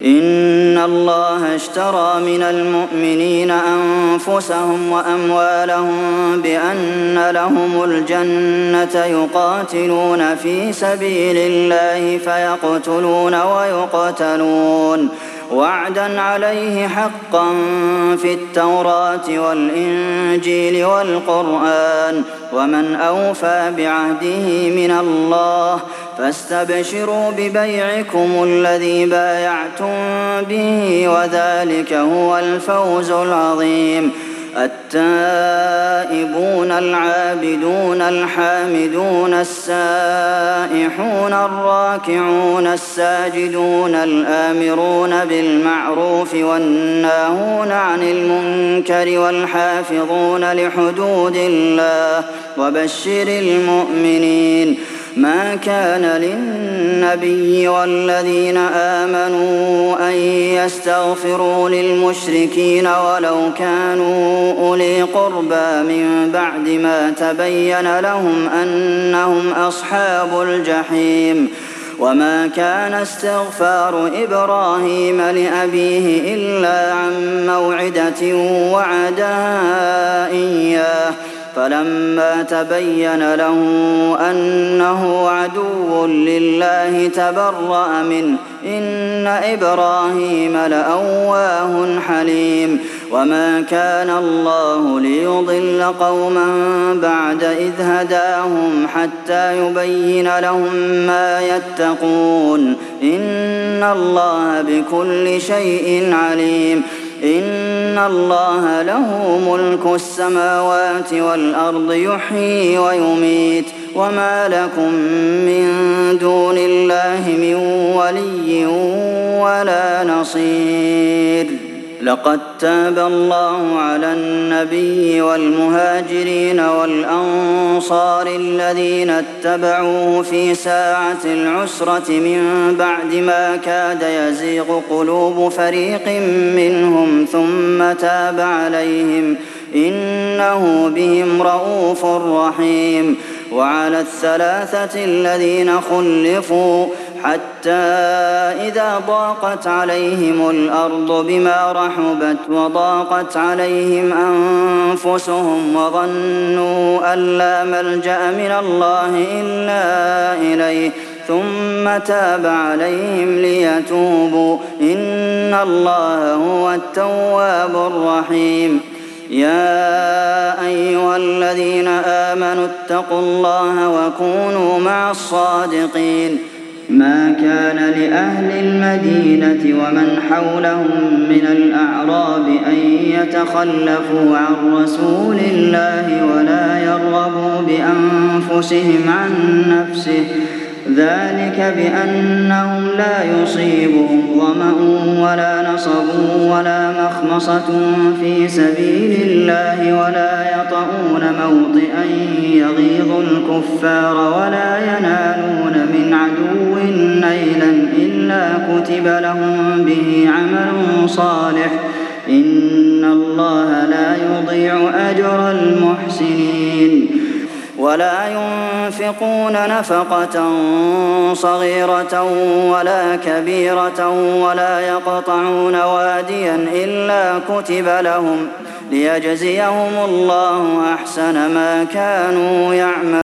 إن الله اشترى من المؤمنين أنفسهم وأموالهم بأن لهم الجنة يقاتلون في سبيل الله فيقتلون ويقتلون وعدا عليه حقا في التوراة والإنجيل والقرآن ومن أوفى بعهده من الله فاستبشروا ببيعكم الذي بايعتم به وذلك هو الفوز العظيم التائبون العابدون الحامدون السائحون الراكعون الساجدون الآمرون بالمعروف والناهون عن المنكر والحافظون لحدود الله وبشر المؤمنين ما كان للنبي والذين آمنوا أن يستغفروا للمشركين ولو كانوا أولي قربى من بعد ما تبين لهم أنهم أصحاب الجحيم وما كان استغفار إبراهيم لأبيه إلا عن موعدة وعدها إياه فلما تبين له أنه عدو لله تبرأ منه إن إبراهيم لأواه حليم وما كان الله ليضل قوما بعد إذ هداهم حتى يبين لهم ما يتقون إن الله بكل شيء عليم إن الله له ملك السماوات والأرض يحيي ويميت وما لكم من دون الله من ولي ولا نصير لقد تاب الله على النبي والمهاجرين والأنصار الذين اتبعوه في ساعة العسرة من بعد ما كاد يزيغ قلوب فريق منهم ثم تاب عليهم إنه بهم رءوف رحيم وعلى الثلاثة الذين خلفوا حتى إذا ضاقت عليهم الأرض بما رحبت وضاقت عليهم أنفسهم وظنوا أن لا ملجأ من الله إلا إليه ثم تاب عليهم ليتوبوا إن الله هو التواب الرحيم يا أيها الذين آمنوا اتقوا الله وكونوا مع الصادقين ما كان لأهل المدينة ومن حولهم من الأعراب أن يتخلفوا عن رسول الله ولا يرغبوا بأنفسهم عن نفسه ذلك بأنهم لا يصيبهم ظمأ ولا نصب ولا مخمصة في سبيل الله ولا يطؤون موطئا يغيظ الكفار ولا ينالون من عدو نيلا إلا كتب لهم به عمل صالح إن الله لا يضيع أجر المحسنين ولا ينفقون نفقة صغيرة ولا كبيرة ولا يقطعون واديا إلا كتب لهم ليجزيهم الله أحسن ما كانوا يعملون